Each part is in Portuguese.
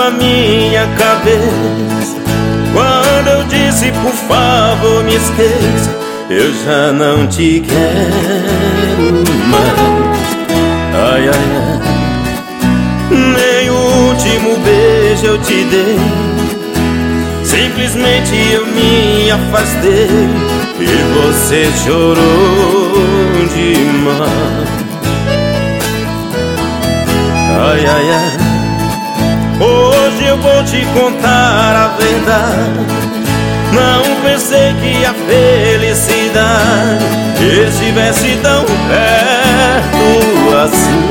na minha cabeça. Quando eu disse por favor me esqueça, eu já não te quero mais. Ai, ai, ai. Nem o último beijo eu te dei, simplesmente eu me afastei e você chorou demais. Ai, ai, ai. Hoje eu vou te contar a verdade. Não pensei que a felicidade estivesse tão perto assim.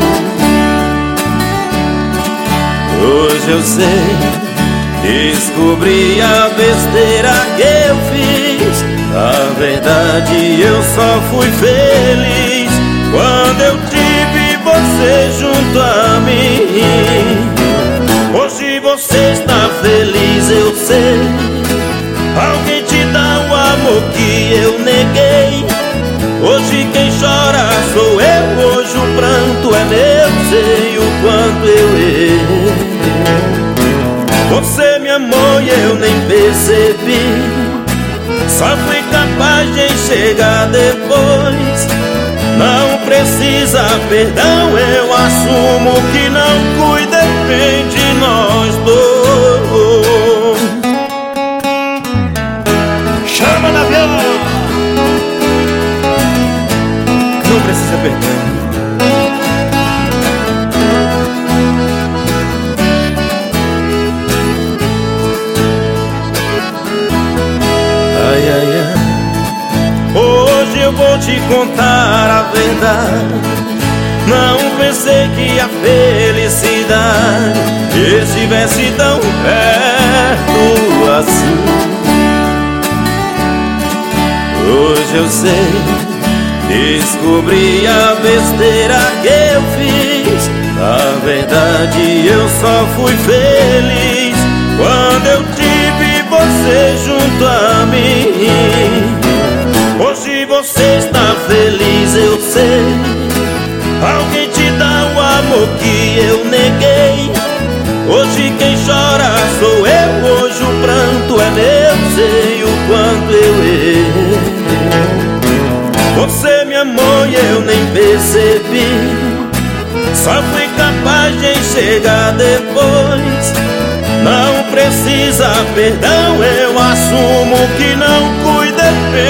Hoje eu sei, descobri a besteira que eu fiz. Na verdade eu só fui feliz quando eu tive você junto a mim. Hoje você está feliz, eu sei. Alguém te dá o amor que eu neguei. Hoje quem chora sou eu, hoje o pranto é meu. Sei o quanto eu errei. Você me amou e eu nem percebi. Só fui capaz de enxergar depois. Não precisa perdão, eu assumo que não cuida bem de nós dois. Chama na viola. Não precisa perdão. Ai, ai, ai. Hoje eu vou te contar a verdade. Não pensei que a felicidade estivesse tão perto assim. Hoje eu sei, descobri a besteira que eu fiz. Na verdade eu só fui feliz quando eu tive você junto a mim. Hoje você está feliz, eu sei. Alguém te dá o amor que eu neguei. Hoje quem chora sou eu, hoje o pranto é meu. Sei o quanto eu errei. Você me amou e eu nem percebi. Só fui capaz de enxergar depois. Não precisa perdão, eu assumo que não cuidei bem